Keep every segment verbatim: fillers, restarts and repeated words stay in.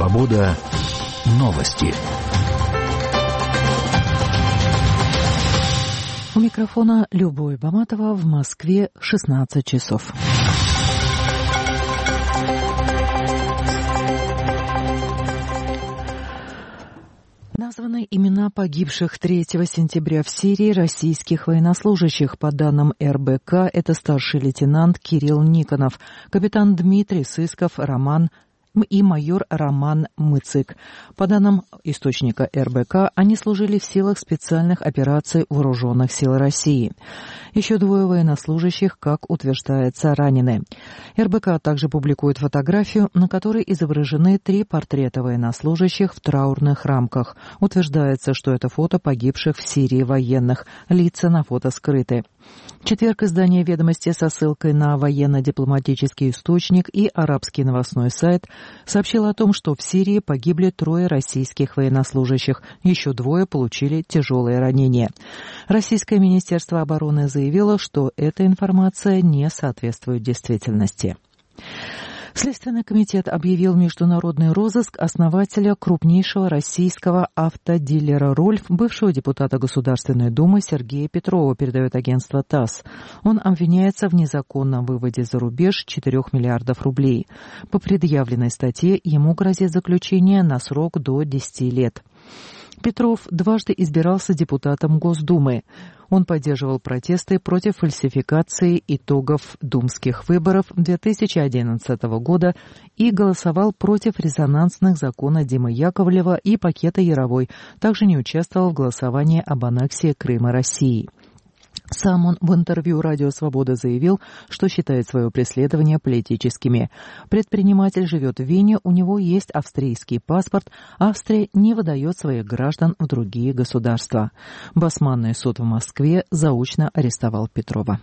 Свобода. Новости. У микрофона Любовь Баматова, в Москве шестнадцать часов. Названы имена погибших третьего сентября в Сирии российских военнослужащих. По данным эр бэ ка, это старший лейтенант Кирилл Никонов, капитан Дмитрий Сысков, Роман и майор Роман Мыцик. По данным источника эр бэ ка, они служили в силах специальных операций Вооруженных сил России. Еще двое военнослужащих, как утверждается, ранены. эр бэ ка также публикует фотографию, на которой изображены три портрета военнослужащих в траурных рамках. Утверждается, что это фото погибших в Сирии военных. Лица на фото скрыты. В четверг издание «Ведомости» со ссылкой на военно-дипломатический источник и арабский новостной сайт сообщило о том, что в Сирии погибли трое российских военнослужащих, еще двое получили тяжелые ранения. Российское министерство обороны заявило, что эта информация не соответствует действительности. Следственный комитет объявил международный розыск основателя крупнейшего российского автодилера «Рольф», бывшего депутата Государственной Думы Сергея Петрова, передает агентство ТАСС. Он обвиняется в незаконном выводе за рубеж четырёх миллиардов рублей. По предъявленной статье ему грозит заключение на срок до десяти лет. Петров дважды избирался депутатом Госдумы. Он поддерживал протесты против фальсификации итогов думских выборов две тысячи одиннадцатого года и голосовал против резонансных закона Димы Яковлева и пакета Яровой. Также не участвовал в голосовании об аннексии Крыма России. Сам он в интервью «Радио Свобода» заявил, что считает свое преследование политическими. Предприниматель живет в Вене, у него есть австрийский паспорт, Австрия не выдает своих граждан в другие государства. Басманный суд в Москве заочно арестовал Петрова.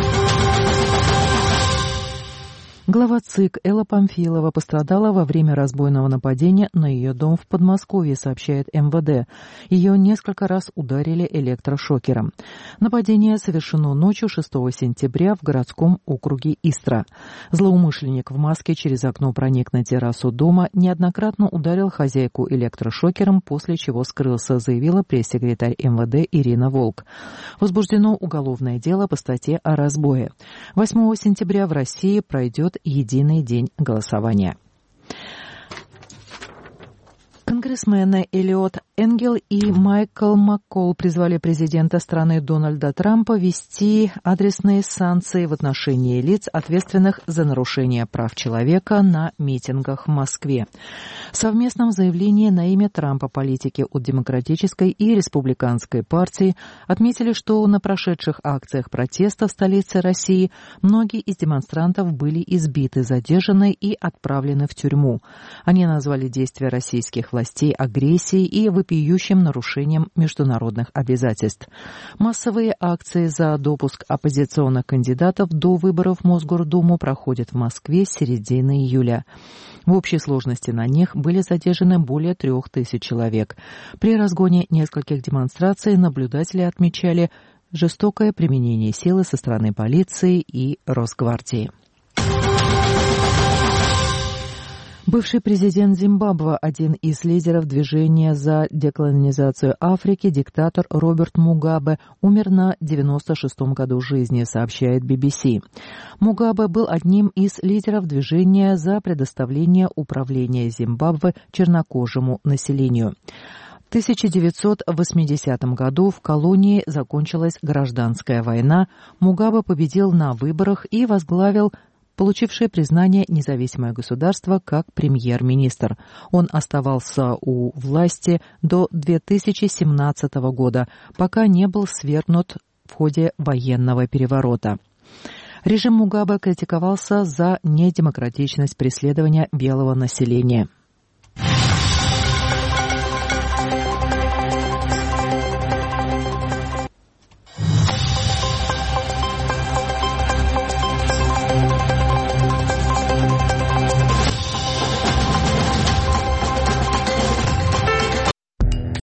Глава ЦИК Элла Памфилова пострадала во время разбойного нападения на ее дом в Подмосковье, сообщает эм вэ дэ. Ее несколько раз ударили электрошокером. Нападение совершено ночью шестого сентября в городском округе Истра. Злоумышленник в маске через окно проник на террасу дома, неоднократно ударил хозяйку электрошокером, после чего скрылся, заявила пресс-секретарь эм вэ дэ Ирина Волк. Возбуждено уголовное дело по статье о разбое. восьмого сентября в России пройдет единый день голосования. Конгрессмены Элиот Энгел и Майкл Маккол призвали президента страны Дональда Трампа ввести адресные санкции в отношении лиц, ответственных за нарушение прав человека на митингах в Москве. В совместном заявлении на имя Трампа политики от Демократической и Республиканской партии отметили, что на прошедших акциях протеста в столице России многие из демонстрантов были избиты, задержаны и отправлены в тюрьму. Они назвали действия российских властей агрессией и вопиющим нарушением международных обязательств. Массовые акции за допуск оппозиционных кандидатов до выборов в Мосгордуму проходят в Москве с середины июля. В общей сложности на них были задержаны более трех тысяч человек. При разгоне нескольких демонстраций наблюдатели отмечали жестокое применение силы со стороны полиции и Росгвардии. Бывший президент Зимбабве, один из лидеров движения за деколонизацию Африки, диктатор Роберт Мугабе, умер на девяносто шестом году жизни, сообщает би би си. Мугабе был одним из лидеров движения за предоставление управления Зимбабве чернокожему населению. В тысяча девятьсот восьмидесятом году в колонии закончилась гражданская война, Мугабе победил на выборах и возглавил получившее признание независимое государство как премьер-министр. Он оставался у власти до две тысячи семнадцатого года, пока не был свергнут в ходе военного переворота. Режим Мугабе критиковался за недемократичность преследования белого населения.